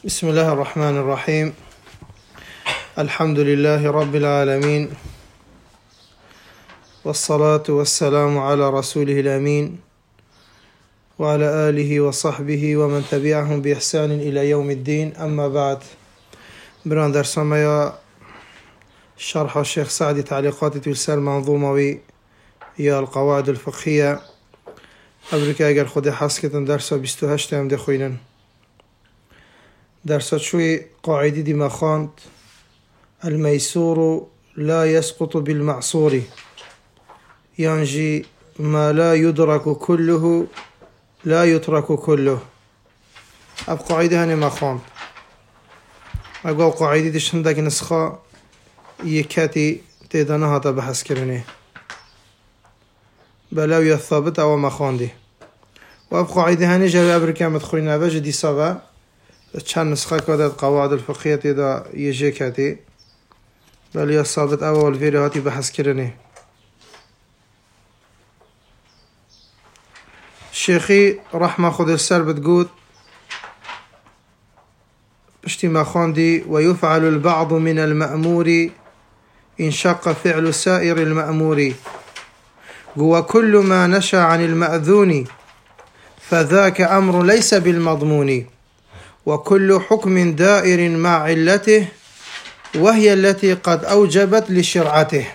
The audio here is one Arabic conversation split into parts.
بسم الله الرحمن الرحيم. الحمد لله رب العالمين، والصلاة والسلام على رسوله الأمين وعلى آله وصحبه ومن تبعهم بإحسان إلى يوم الدين. أما بعد، بران درسنا يا شرح الشيخ سعدي تعليقات تلسال منظومة يا القواعد الفقهية أبريكا أجر خدي حسكة درسة 28 دخوينا درسات شوي قاعدة دي ما خانت الميسور لا يسقط بالمعصور، ينجي ما لا يدرك كله لا يترك كله. أب قاعدة هني ما خانت أقول قاعدة دي شندك نسخة يكاتي تيدانها تبحث كرني بلاوي الثابت أو ما خان دي. وأب قاعدة هني جاوي أبريكا مدخولين أبجي دي سابا چند نسخه كده قواعد الفقهية دا يجي كاتي بل يا صابت أول فيديوهاتي بحث كرني. الشيخي رحمة خد السر بتقول بشتي ما خاندي ويفعل البعض من المأمور إن شق فعل سائر المأمور، وكل ما نشأ عن المأذون فذاك أمر ليس بالمضمون، وكل حكم دائر مع علته وهي التي قد أوجبت لشرعته.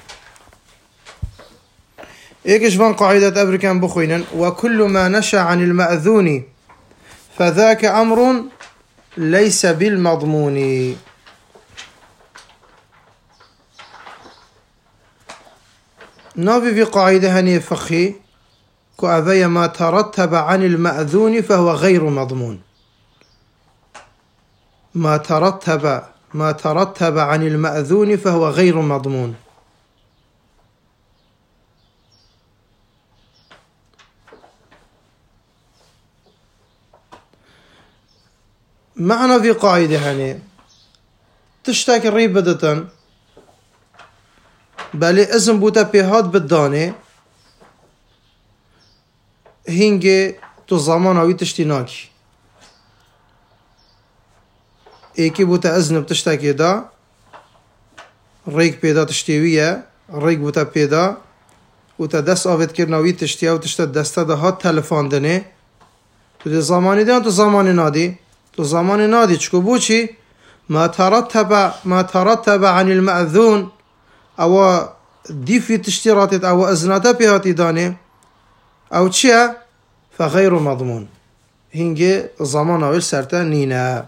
إيكش فان قاعدة أبريكان بخوينا وكل ما نشأ عن المأذون فذاك أمر ليس بالمضمون. نابي في قاعدة هني فقهي كأذي ما ترتب عن المأذون فهو غير مضمون. ما ترتب عن المأذون فهو غير مضمون. معنا في قاعدة هني تشتاك ريبدة بل اسم بوتا بيهات بالداني هنجي تو زمانوي تشتيناكي ایکی بوتا ازن بتشتاكي دا ريك بيدا تشتيوية ريك بوتا بيدا وتا دست آفت كرناوي تشتيا وتشتا دستا دا هات تلفان دنه تو دي زماني دي تو زماني نادي تو زماني نادي چكو بوچي ما ترتب عن المأذون او دي في تشتيراتت او ازناتا بيهاتي دانه او چيا فغير مضمون هنگي زمان اوش سرتا نينا.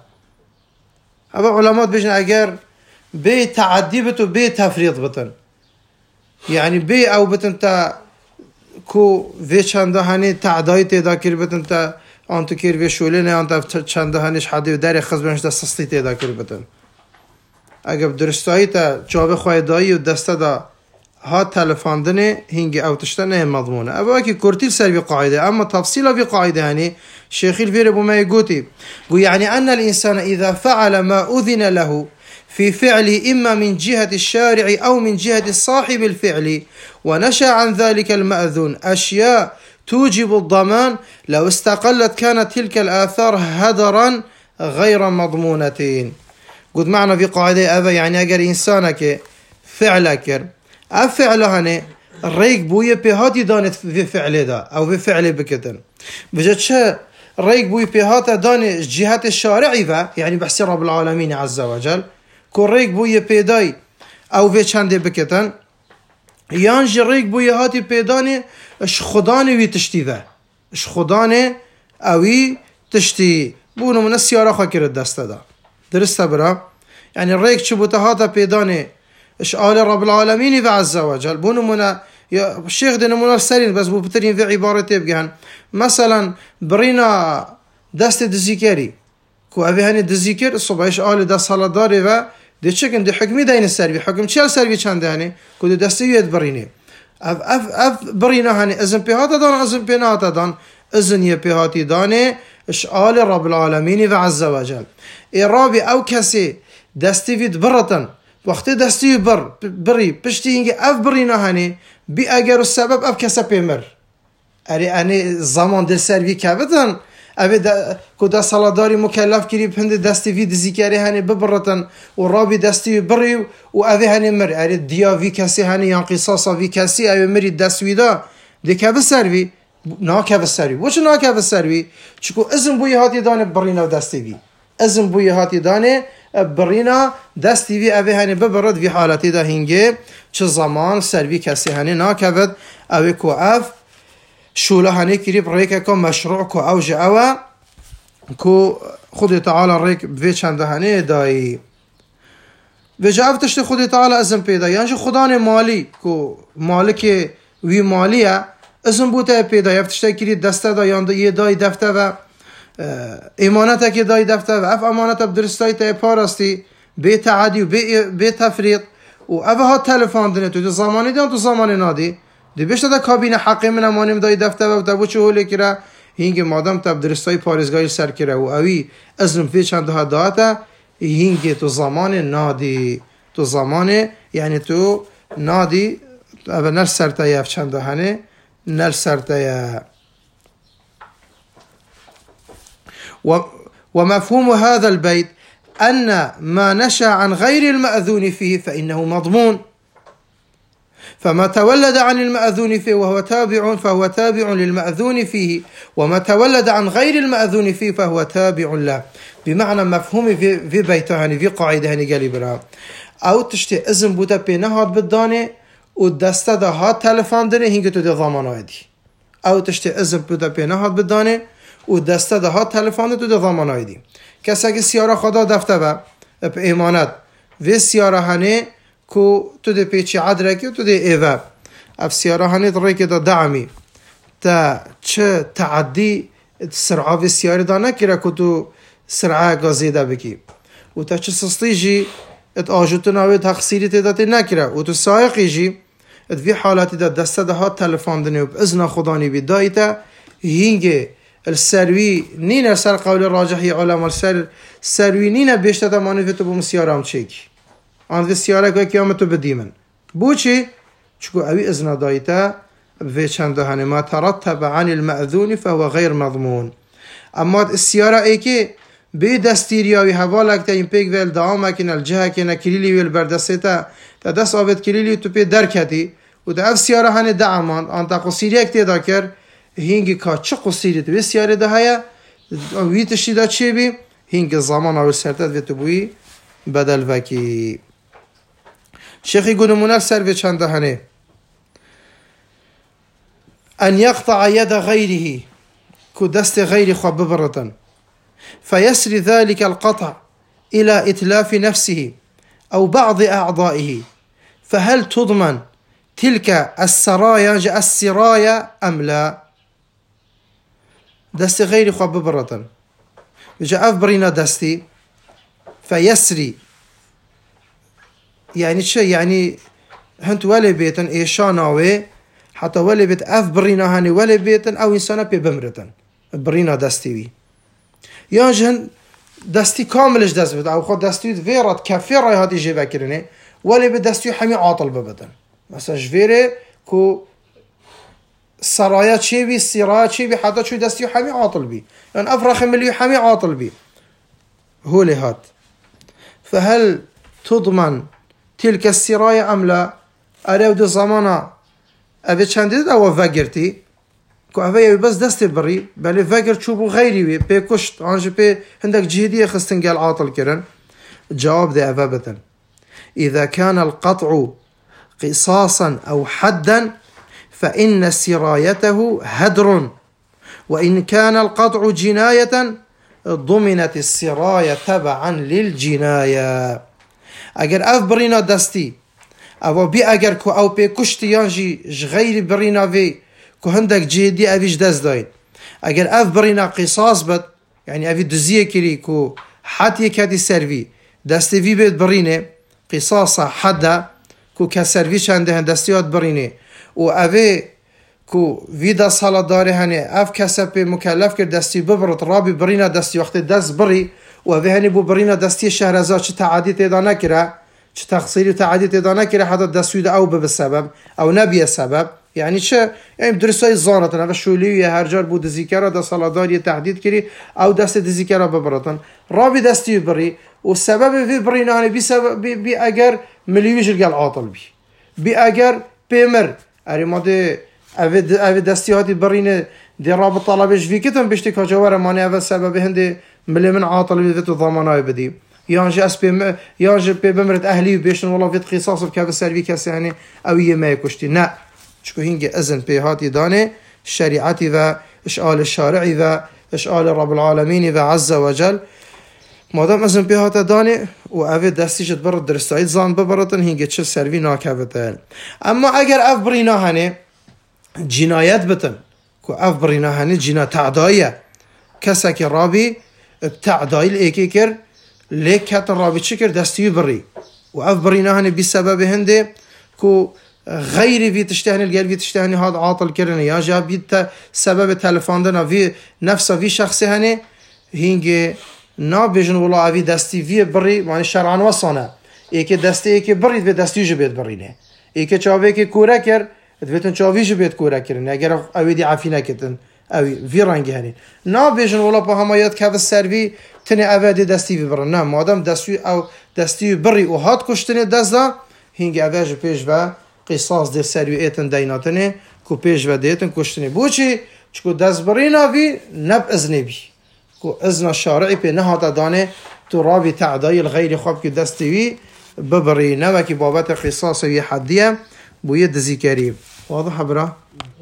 أبا علماء بيجن أجر بي تعدي بتو بي تفريط بتن، يعني بي أو بتن تا كو في چنده هني تعداي تيدا كير بتن تا أنتو كير في شولينه أنت چنده هنيش حدي وداري خزبنش دا سستي تيدا كير بتن. أجر درستایی تا جواب خواهدایی و دسته دا ها تلفان دنه هنگي أو تشتنه مضمونه. أبا اكي كورتيل سر بقاعدة، أما تفصيل بقاعدة هني شيخي الفير ابو ما يقولي يعني أن الإنسان إذا فعل ما أذن له في فعل إما من جهة الشارع أو من جهة صاحب الفعل ونشأ عن ذلك المأذون أشياء توجب الضمان لو استقلت كانت تلك الآثار هدرا غير مضمونتين. قد معنا في قاعدة أبا يعني أجر إنسانك فعلك أفعله هني الريق بوية بهاتي دانت في فعله دا أو في فعله بكتن بجد شا الريق بوية بهاتا دانت جهة الشارعي فا يعني بحسي رب العالمين عز وجل كو الريق بوية بيداي أو في چنده بكتن يانجي الريق بوية هاتي بيداني اش خداني وي تشتي ذا اش خداني اوي تشتي بونو من السيارة خاكر الدسته دا درسته برا يعني الريق چبوتا هاتا بيداني اش آل رب العالمين عز وجل بونو منا يا الشيخ ده نمونا السرين بس بو بترين في عبارة تبقى مثلا برينا دست دزيكري كو أبي هني دزيكر الصبح اش آل دست حالا داري و ده چكن ده حكمي دين السربي حكم چل سربي چند هني كو ده دسته يد بريني اف برينا هني ازن بيهاتا دان ازن بيناتا دان ازن يبيهاتي داني اش آل رب العالمين عز وجل إرابي أو كسي دستي فيد برطن وقت دستی بری پشتی اینکه اف بری نهانی بی اگر السبب اف کسب پیمر اری انی زمان دل سروی که بدن اوه کدا سالاداری مکلف کری پند دستی وی دزیکاری هنی ببرتن و رابی دستی بری و اوه هنی مر اری دیا وی کسی هنی یا قصاصا وی کسی اوه مری دستوی دا دی که بسروی نا که بسروی وچه نا که بسروی چکو ازم بوی هاتی دانه برینا و دستی وی ازم بوی هاتی دانه برینا دستی وی اوه هنی ببرد وی حالتی دا هنگه چه زمان سروی کسی هنی نا که بد اوه کو اف شوله هنی کری برایک که مشروع کو اوج اوه کو خود تعالی ریک به چند هنی دایی و جاء تشت خود تعالی ازم پیدا یعنی خدا نه مالی کو مالک وی مالیه ازم بوده پیدا یفتشت کری دسته دا یاند یه دای دفته و امانت که دای دفته و اف امانت بدرستای تا پارستی به تعدی و به تفریط و اوه ها تلفن دنه تو زمانی دان تو زمانی نادی دی بشت دا کابین حقی من امانیم دای دفته و دبو چه هولی کرا هینگ مادام تب درستای پارزگاهی سر کرا و اوی ازم فی چند ها داتا هینگ تو زمان نادی تو زمان یعنی تو نادی اوه نر سرتای اف چند هنه نر سرتای ومفهوم هذا البيت أن ما نشأ عن غير المأذون فيه فإنه مضمون فما تولد عن المأذون فيه فهو تابع للمأذون فيه وما تولد عن غير المأذون فيه فهو تابع له بمعنى مفهوم في بيتهاني في قاعدة هني قالي برا أو تشتي إذن بودا بينهاد بالداني ودسته ده هات تلفان دني هنگه تو ده ضمانه دي أو تشتي إذن بودا بينهاد بالداني ودسته ده هات تلفان تو ده ضمانه دي کسی که سیاره خدا دفته با ایمانت و سیاره هنه کو تو ده پیچی عدره که تو ده ایوه اف سیاره هنه داره که ده دعمی تا چه تعدی سرعه و سیاره ده نکره که تو سرعه گازیده بکی و تا چه سستیجی ات آجوتو ناوی تقصیری تیداتی نکره و تو سایقی جی ات وی حالتی ده دسته ده ها تلفان دنه و بإذن خدانی بی دایتا هینگه السروي نينا سر قول راجحي علماء السروي نينا بيشتا مانيفتو بمسيارة هم تشيكي آن في سيارة كوي كيامتو بديمن بوچي چكو اوي ازنا دايتا في چنده هنه ما ترتب عن المأذون فهو غير مضمون اما السيارة ايكي بي دستيرياوي حوالك تا ينبيك ويل دعامكين الجهة كينا كليلي ويل بردسيتا تا دست آبت كليلي تو بي دركتي و دا اف سيارة هنه دعمان آن تا قصيريك تيدا كر هینگی که چه قصیری تو بسیاری ده هیا وی تشتیده چه بی هینگ زمان او سرتد و تو بوی بدل وکی شیخی گنمونه سر و چنده هنه ان يقطع يد غيره كو دست غير خواب ببرتن فيسري ذلك القطع إلى إتلاف نفسه أو بعض أعضائه فهل تضمن تلك السرايا أم لا دست غير خواب ببرتن بجا اف برينا دستي فيسري يعني شيء يعني هنت ولا بيتن ايشاناوي حتى ولا بيت اف برينا هاني ولا بيتن او انسانا بي بمرتن برينا دستي وي يانجن دستي كاملش دست بد او خود دستي فيرات كافيرا هادي جيبا كرني ولا بدستي حمي عاطل ببدن مثلا جفيري كو سرايا چه بي سرايا چه بي حتى شو دستي حمي عاطل بي يعني افرخ مليو حمي عاطل بي هو لهات فهل تضمن تلك السرايا ام لا اريد زمانا ابي چندید او وگرتی کو اوی بس دست بری بله وگر چوبو غیری وی به کشت انج به عندك جهديه خستنقال عاطل كرن جواب ده ابدا اذا كان القطع قصاصا او حدا فإن سرايته هدر وإن كان القطع جناية ضمنت السراية تبعا للجناية اگر اف برينا دستي او بي اگر كو او بي كشت يانجي غير برينا في كو هندك جدي افيش دست داين اگر اف برينا قصاص بد يعني افي دزيه كري كو حتى كادي سيرفي دستي في بيت برينه قصاصا حدا كو كسيرفي چنده دستيات برينه و اوه کو ویدا سالا داره هنه اف کسب مکلف کرد دستی ببرد رابی برینا دستی وقت دست بری و اوه هنه بو برینا دستی شهرزاد چه تعدی تیدا نکره چه تقصیری تعدی تیدا نکره حتی دستوید او به سبب او نبیه سبب يعني چه يعني درسای زانتن و شولیه هر جار بود ذکر دا سالاداری تهدید کری او دست ذکر ببرتن رابی دستی بری و سبب وی برینانه بی سبب بی اگر ملیویش گل عاطل بی اگر پیمر اری ماده او دستی هاتی برینه دی رابط طلبش وی کتن بشتی کجاوره مانه او سبب هنده ملی من عاطل بی تو ضمانای بدی یانجا اس پی یانجا پی بمرت اهلی بیشن والله فيت قصاص بكاف السربي كاس يعني او ما يكشتي نا شكو هينجي اذن بي هاتي دانه شريعتي و اشعال الشارعي و اشعال رب العالمين و عز وجل مادام اذن بي هات دانه و او دستيش بر درستايت زان ببرتن هينجي چه سروي ناكبتن اما اگر اف برينا هنه جنايت بتن كو اف برينا هنه جنا تعدايه كسك رابي بتعداي الايكيكر ليك كات الرابي تشكر دستي بري واف برينا هنه بسبب هنده كو غيري في تشتهني القلب في تشتهني هذا عاطل كرني يا جاب بيت سبب تلفوندنا في نفسه في شخص هني هينجي نابجن والله في دستي في بري يعني شرعا وصنا ايك دستي ايك بري في دستي جبت برينه ايك چاوي كي كورا كر دفتن چاوي جبت كورا كرن اگر اويدي عفينا كتن اوي في رنگ هني نابجن والله بهمايات كاف السربي تني ابدي دستي في برن نه مادام دستي او دستي بري و هات كشتني دزا هينجي اواج پیش و قصاص در سروی ایتن دیناتنه کو پیش و دیتن کشتنی بوچی چکو دزبرینا وی نب ازنی بی کو ازنا شارعی پی نهاتا دانه تو رابی تعدای الغیر خواب که دستوی ببرینه و که بابت قصاص وی حدیه بوی دزی کریم واضح برا؟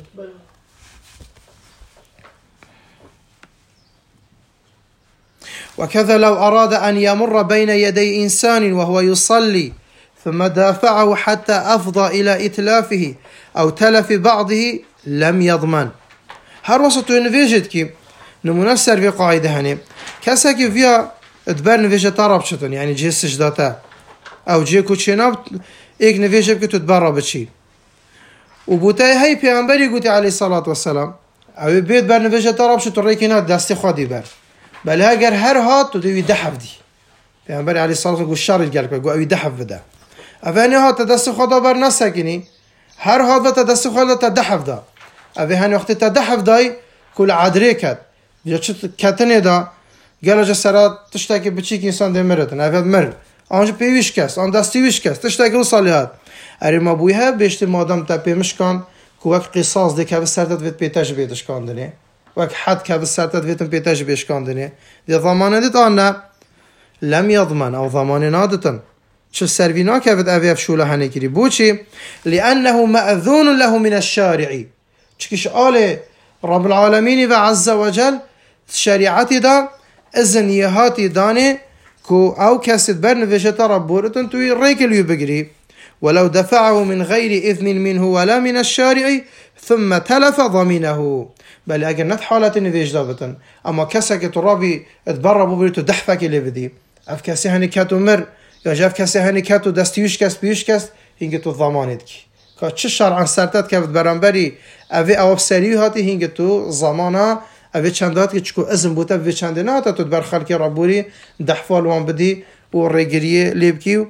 وكذا لو أراد أن يمر بين يدي إنسان وهو يصلي ثم دافعه حتى أفضى إلى إتلافه أو تلف بعضه لم يضمن هر وسط نویجد که نمونه سر في قاعده هنه کسی که ویا ادبر نویجد طرب شدن يعني جه سجداته او جه کوچناب ایک نویجد که تو ادبر را بچی و بوتای هی پیغمبری گوتی علیه الصلاة والسلام او بید بر نویجد طرب شد تو ریکنات دستی خودی بر بله اگر هر هات تو دوی دحف دی پیغمبری علیه الصلاة والسلام گو شر گل که گو اوی دحف بده اوانی هات دست خدا بر نسکنی هر هات و دست خدا تدحف دا اوانی وقتی تدحف دای کل عدره کد یا چه کتنه دا گله جا سرات تشتاکی بچی که انسان ده مرتن اوید مر آنجا پیویش کست آن دستی ویش کست تشتاکی رو صالحات اری ما بویه بیشتی مادم تا پیمش کن که وقت قصاص ده که به سرتت وید پیتش بیدش کندنه وقت حد که به سرتت ویدن پیتش بیش کندنه ده ضمانه دیت آن نه لم يضمن او ضمانه نادتن چه سروینا که بد اوی افشوله هنه کری بوچی لأنه مأذون له من الشارعی چکش آل رب العالمین و عز وجل شریعتی دا ازنیهاتی دانه کو او کسید برنوشت رب بورتن توی ریکلیو بگری ولو دفعه من غير إذن منه ولا من الشارع ثم تلف ضمينه بل اگر نت حالت نویج دابتن اما کسی که تو رابی اتبرا ببری تو دحفه که لی بدی اف کسی هنی کتو مر یا جاف کسی هنی کتو دستیوش کس بیوش کس هنگی تو ضمانت کی که چه شرعا سرتت که برانبری اوی اواب سریو هاتی هنگی تو زمانا اوی چندات که چکو ازم بوتا اوی چنده نه تا تو بر خلکی رابوری دحفال وان بدی و ریگریه لیب کیو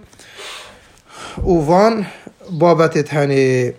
وان بابتت هني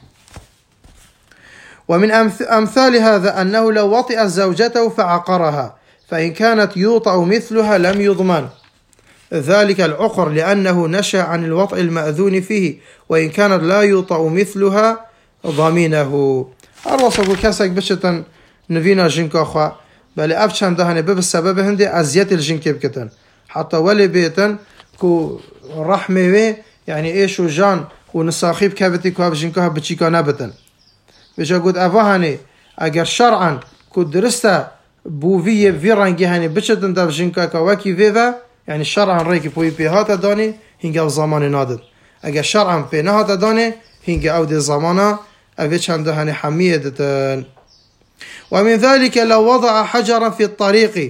ومن أمثال هذا أنه لو وطئ زوجته فعقرها فإن كانت يوطأ مثلها لم يضمن ذلك العقر لأنه نشأ عن الوطئ المأذون فيه وإن كانت لا يوطأ مثلها ضمينه الرسول كاسك بشتن نفينا جنكا خوا بل أفشان دهني بسبب هندي أزيت الجنك بكتن حتى ولي بيتن كو رحمه يعني ايش وجان ونساخيب كابتي كواب جنكوها بچيكا نبتن بيجا قد افاهاني اگر شرعا كود درستا بوفيه في رنگي هاني بچتن داف جنكا كواكي فيفا يعني شرعا ريكي بوي بيهاتا داني هنگا او زمان نادد اگر شرعا بينهاتا داني هنگا او دي زمانا اوه چند هاني حمية دتن ومن ذلك لو وضع حجرا في الطريق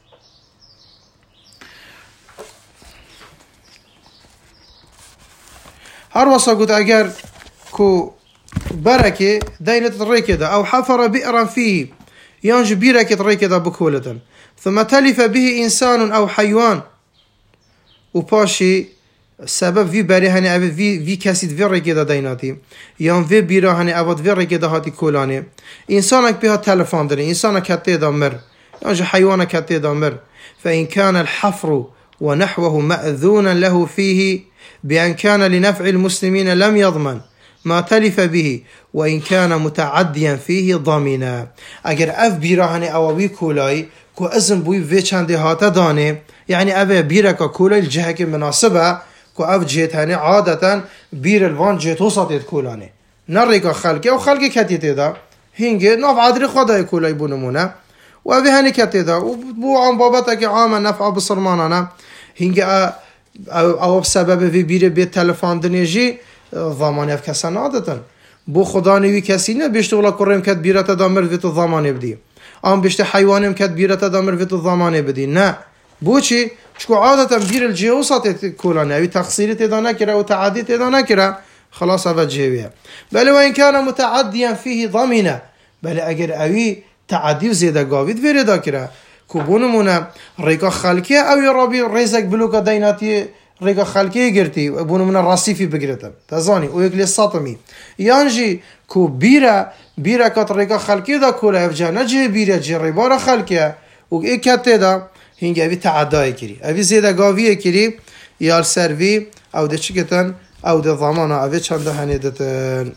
هر وصا قلت اگر كو بركة دينة الريكة دا او حفر بئرا فيه ينج بيركة الريكة دا بكولة ثم تلف به انسان او حيوان وباشي سبب في بري هني أبد في كسيد في ركيد ديناتي يان في بيرا هني أبد في ركيد هاتي كولاني إنسانك بها تلفون دري إنسانك هتي دمر يعني حيوانك هتي دمر فإن كان الحفر ونحوه مأذونا له فيه بأن كان لنفع المسلمين لم يضمن ما تلف به وإن كان متعديا فيه ضمنا أجر أف بيرا هني أوابي كولاي كو أزم بوي في چنده هاتا داني يعني أبي بيرا كولاي الجهة مناسبة كو أف جيت هني عادة بير الوان جيت وسطيت كولاني نريكا خلقي أو خلقي كتيتي دا هنجي ناف عادري خداي كولاي بونمونا وأبي هني كتيتي دا وبو عن بابتك عاما نفع بصرمانانا هنجي أو بسبب في بير بيت تلفون دنيجي ضماني في كسان عادة بو خدا نوی کسی نه بیشتر ولا کریم کد بیرت دامر ویت ضمانه بدی آن بیشتر حیوانم کد بیرت دامر ویت ضمانه بدی نه بو چی چکو عادتا بیر الجهوسات کولانه اوی تقصیری تدا نکره و تعدی تدا نکره خلاص اوه جهویه بله و این کان متعدیا فيه ضمینه بله اگر اوی تعدی و زیده گاوید ویردا کره کبونمونه ریکا خلکیه اوی رابی ریزک بلوکا دیناتی ريقا خالكي قرتي وابونو من الرصيفي بقرتم تزاني ويقلي الساطمي يانجي كو بيرا كات ريقا خالكي دا كولا افجا نجي بيرا جي ريبارا خالكي وإي كاتي دا هنگي اوي تعداي كري اوي زيدا قاوية كري يال سروي او دا چكتن او دا ضمانا اوي چند هني دتن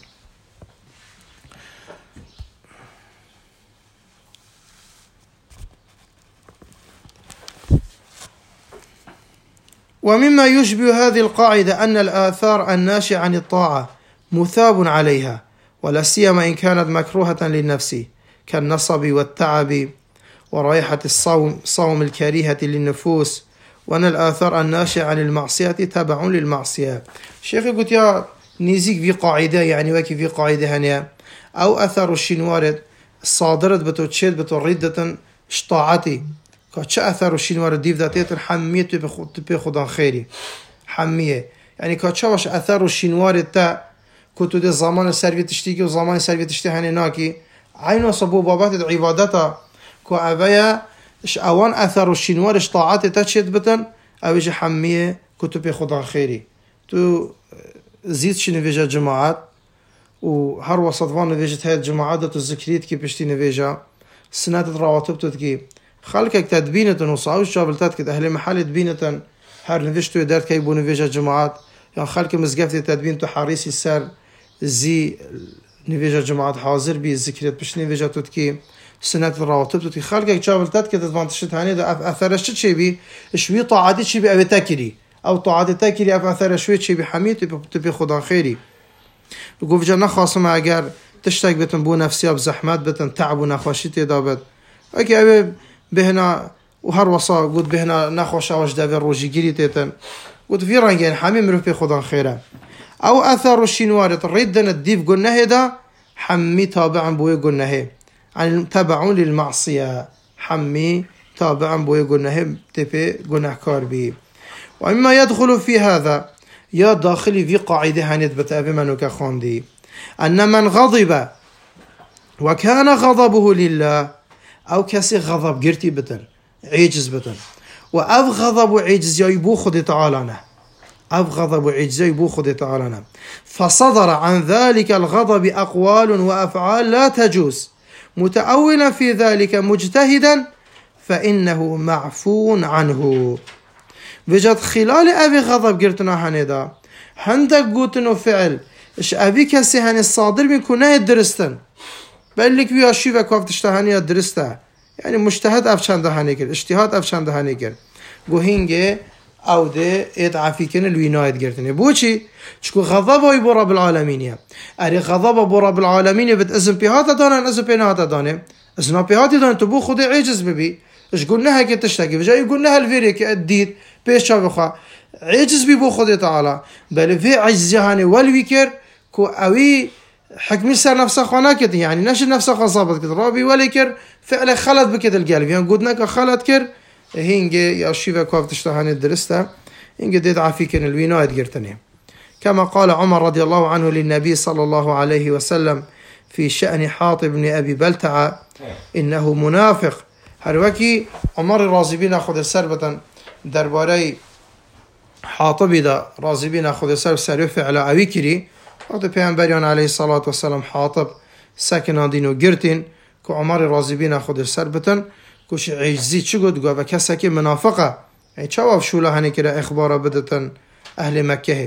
ومما يشبه هذه القاعدة أن الآثار الناشئة عن الطاعة مثاب عليها ولا سيما إن كانت مكروهة للنفس كالنصب والتعب ورائحة الصوم الكريهة للنفوس وأن الآثار الناشئة عن المعصية تبع للمعصية شيخ قلت يا نيزيك في قاعدة يعني وكي في قاعدة هنيا أو أثر الشنوارد صادرت بتو تشيد بتو ردة اشطاعتي كاتش أثر الشنوار ديف ذاتيت حمية تبي خدان خيري حمية يعني كاتش واش أثر الشنوار تا كتو دي زمان سرفي تشتيكي وزمان سرفي تشتيهاني ناكي عينو صبو بابات عبادتا كو أبايا اوان أثر الشنوار اشطاعات تشيد بتن أبيج حمية كتو خدان خيري تو زيد شي نفيجا جماعات وهر وسطوان نفيجت هاي الجماعات تو الذكريت كي بشتي نفيجا سنات الرواتب تدكي خلقك تدبينة وصاوش شابلتات كده أهل محل تدبينة هر نفيشتو يدارت كيبو نفيجا جماعات يعني خلق مزقفتي تدبينتو حاريسي السر زي نفيجا جماعات حاضر بي الذكريات بش نفيجا تدكي سنة الرواتب تدكي خلقك شابلتات كده تفانتشت هاني ده أثرشت شي بي شوي طاعاتي شي بي أبي تاكري أو طاعاتي تاكري أثر شوي شي بي حمية تبي خدان خيري يقول في جنة خاصة ما أجر تشتاق بتن بو نفسيا بزحمات بتن تعب ونخوشيتي دابت أوكي أبي بهنا وهر وصا قلت بهنا نخوش واش دافي روجي جريتيتن قلت في رانجين حامي مروف بخدان خيره او اثر الشنوار الردن الديف قلنا هدا حمي تابعا بوي قلنا هي عن تبعون للمعصيه حمي تابعا بوي قلنا هي تبي قلنا كاربي وإما يدخل في هذا يا داخلي في قاعده هنيت بتابي منك خوندي ان من غضب وكان غضبه لله أو كسي غضب قرتي بتن عيجز بتن وأف غضب وعيجز يبو خدي تعالنا أف غضب وعيجز يبو خدي تعالنا فصدر عن ذلك الغضب أقوال وأفعال لا تجوز متأولا في ذلك مجتهدا فإنه معفو عنه وجد خلال أبي غضب قرتنا هندا هندك قوتنو فعل إش أبي كسي هني الصادر من كناه درستن بل لك بيا شيء وكاف تشتهاني درسته يعني مجتهد أفشان دهاني كر اجتهاد أفشان دهاني كر جوهينجه أو ده إضعافي كن الوينايد قرتني بوشي شكو غضب أي برب العالمين يا أري غضب برب العالمين بتأزم بهات دانا أزم بينات دانا أزنا بهات دانا تبو خدي عجز ببي إيش قلنا هيك تشتكي فجاي قلنا هالفيريك الديد بيش شافخا عجز ببو خدي تعالى بل في عجز هاني والويكر كو أوي حكمي سر نفسه خانه كده يعني نشر نفسه خصابت كده رابي ولكر فعل خلط بكده القلب يعني قدنا كخلط كر هينجي يا شيفا كوف تشتهاني الدرسته هينجي ديد عفيكن الوينايد قرتني كما قال عمر رضي الله عنه للنبي صلى الله عليه وسلم في شأن حاطب بن أبي بلتعة إنه منافق هروكي عمر الرازبين أخذ السربة درباري حاطبی دا رازی بینا خود سر فعل اوی کری وقت پیامبریان علیه الصلاة والسلام حاطب سکن دینو گرتین که عمر رازی بینا خود سر بتن كوش عجزي چقد قا وكسك منافقة يعني شواب شولا هني كده إخبار بدتن أهل مكة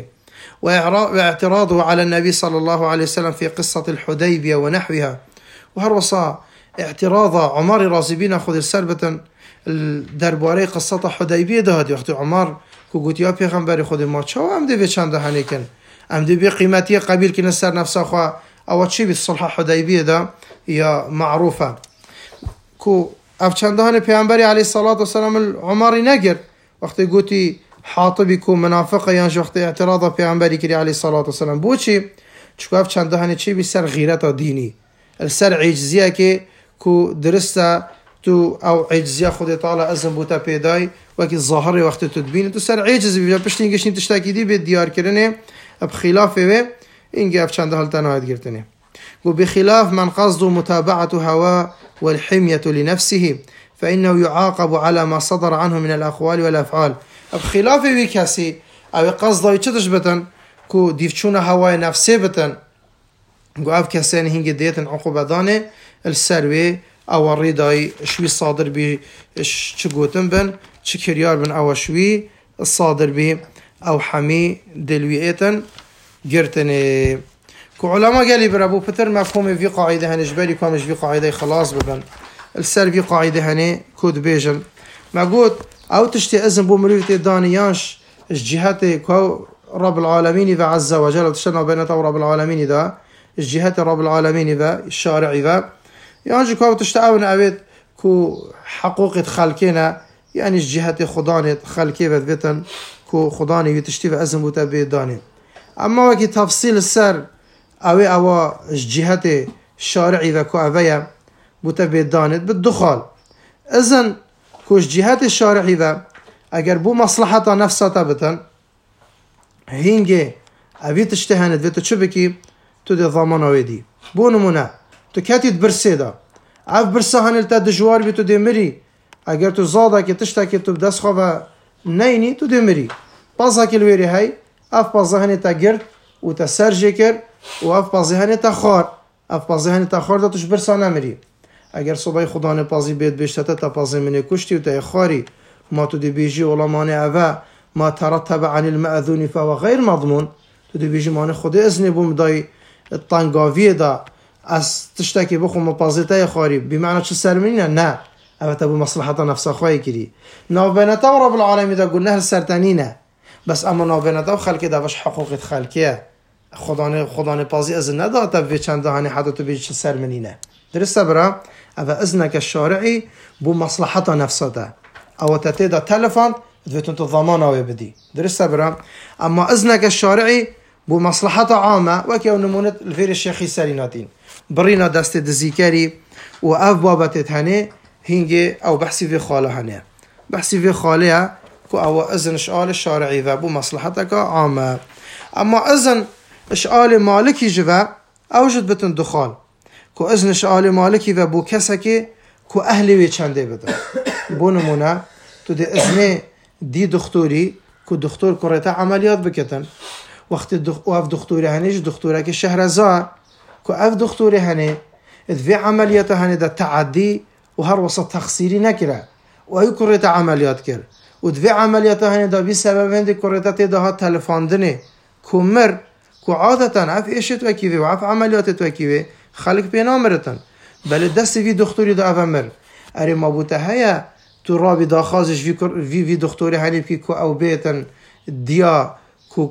واعتراضه على النبي صلى الله عليه وسلم في قصة الحديبية ونحوها وهروصا اعتراض عمر رازبين خذ السربة الدرباري قصة حديبية ده هدي وقت عمر كوجوت يا بيغمبري خذ ما شو أم دي بيشان ده هني كن أم دي بقيمتي قبيل كنا سر نفسه خوا أو شيء بالصلح حديبية ده هي معروفة كو افچندهان پیامبری علیه الصلاة والسلام عمری نگر وقتی گوتی حاطبی کو منافقه یانش وقتی اعتراض پیامبری کری علیه الصلاة والسلام بوچی چکو افچندهان چی بی سر غیرت دینی السر عجزیه که کو درسته تو او عجزیه خود تعالی ازم بوتا پیدای وکی ظاهر وقتی تو تبینی تو سر عجز بی پشتین گشتین تشتاکی به دیار کردنه بخلاف و اینگه افچندهان تنهایت گرتنه وبخلاف من قصد متابعة هواه والحمية لنفسه فإنه يعاقب على ما صدر عنه من الأقوال والأفعال بخلاف ويكاسي أو قصده يتشتش بتن كو ديفشون هواي نفسه بتن كو أف كاسين هنجي ديتن عقوبة دانه السروي أو الرضاي شوي صادر بي شقوتن بن شكريار بن أو شوي الصادر بي أو حمي دلويتن جرتن كعلماء قالي برابو بتر مفهوم في قاعدة هنجبالي كامش في قاعدة خلاص ببن السر في قاعدة هني كود بيجن ما قلت أو تشتي أزم بمريفتي دانيانش الجهات كو رب العالمين عز وجل تشتنا بينته رب العالمين ذا الجهات رب العالمين ذا الشارع ذا يعني كو تشتاون أبد كو حقوق خلقنا يعني الجهات خدانة خلقي بتن كو خداني تشتي أزم بتبي داني أما وكي تفصيل السر او جهت شارعي و كو اويا متبدانت بالدخال اذن كوش جهت شارعي و اگر بو مصلحتا نفساتا بتن هنگه اوی تشتهند و تو چه بکی تو ده ضامناوی دی بو نمونه تو کتید برسه دا اف برسه هنل تا دجوار بی تو ده مری اگر تو زادا که تشتا که تو دست خواه نینی تو ده مری بازا کلویری های اف بازا هنی تا گرد و تا سرجه کرد و اف پازیهن تخار اف پازیهن تخار دا توش برسا نمری اگر صبح خدا نه پازی بید بشته تا پازی منه کشتی و تا خاری ما تو دی بیجی علمانه اوه ما ترتب عن المأذون فهو غیر مضمون تو دی بیجی مانه خود ازنی بوم دای الطنقاویه دا از تشتکی بخو ما پازی تا خاری بمعنی چه سرمینه نه اوه تا بو مصلحتا نفسا خواهی کری نابینتا رب العالمی دا قلنه سرطنینه بس اما نابینتا خلقی دا وش حقوقت خلقیه خدانه پازی از نداده و چند دهانی حتی تو بیچ سرمنینه درسته برا او ازنک الشارعی بو مصلحتا نفساته او تتیدا تلفان دویتون تو ضمان آوی بدی درسته برا اما ازنک الشارعی بو مصلحتا عامه وکی او نمونت الفیر الشیخی سریناتین برینا دست دزیکری و اف بابتت هنه هنگه او بحثی في خاله هنه بحثی في خاله که او ازن اشعال الشارعی و بو مصلحتك عامه اما ازن اشعال مالکی جوا اوجد بتن دخال کو ازن اشعال مالکی و بو کسکی کو اهلی وی چنده بده بو نمونه تو دی ازنه دی دکتوری کو دکتور کرتا عملیات بکتن وقت اف دکتوری هنیش دکتوره که شهرزا کو اف دکتوری هنی ذی عملیات هنی دا تعدی و هر وسط تخصیری نکره و ای کرتا عملیات کرد و ذی عملیات هنی دا بی سبب هندی کرتا تیدها تلفاندنه کمر کو عادتا اف ایشت وکیوی و اف عملیات وکیوی خلق پینا مرتن بله دست وی دکتوری دا اف مر اری ما بوته هیا تو رابی دا خازش وی دکتوری هنی بکی کو او بیتن دیا کو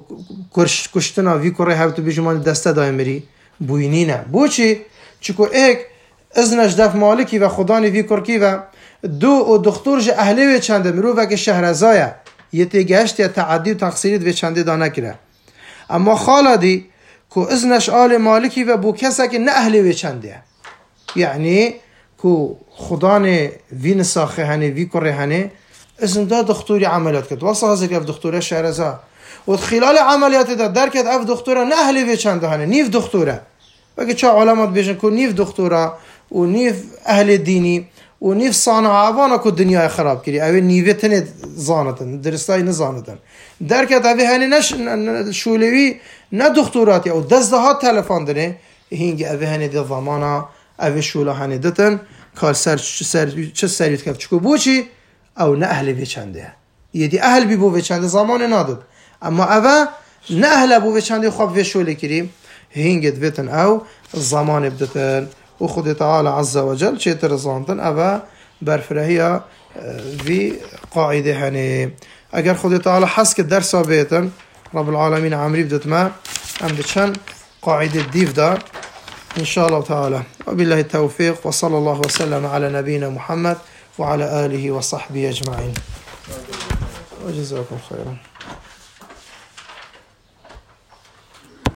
کشتنا وی کره هاو تو بیجمان دسته دایمری بوینی نه بوچی چکو ایک ازنش دف مالکی و خدانی وی کرکی و دو و دکتور جه اهلی و چنده مرو و که شهرزایه یه تیگهشت یا تعدی و تقصیرید و چنده دانه کره اما خالدی که ازنش آل مالکی و بو کسا که نه اهلی و چنده یعنی که خدان وی نساخه هنه وی کره هنه ازن دا دکتوری عملیات کرد واسه حاضر که اف دکتوره شهرزا و خلال عملیات دا درکت اف دکتوره نه اهلی و چنده هنه نیف دکتوره وگه چه علامات بیشن که نیف دکتوره و نیف اهل دینی ونيف صانع عوانك الدنيا خراب كري أو نيفتن زانتن درستاي نزانتن دركت أبي هني نش شولوي ندكتوراتي أو دزدها تلفون دني هینگی اوه هنی دی زمانا اوه شولا هنی دتن کار چه سریت کف چکو بوچی او نه اهل بچنده یدی اهل بی بو بچنده زمان نادد اما اوه نه اهل بو بچنده خواب و شوله کریم هینگی دویتن او زمان بدتن و خود تعالی عز و جل چه ترزاندن اوه برفرهی وی قاعده هنی اگر خود تعالی حس که درس بیتن رب العالمین عمری بدت ما ام چند قاعدة الديف دا إن شاء الله تعالى وبالله التوفيق وصلى الله وسلم على نبينا محمد وعلى آله وصحبه أجمعين وجزاكم خيرا.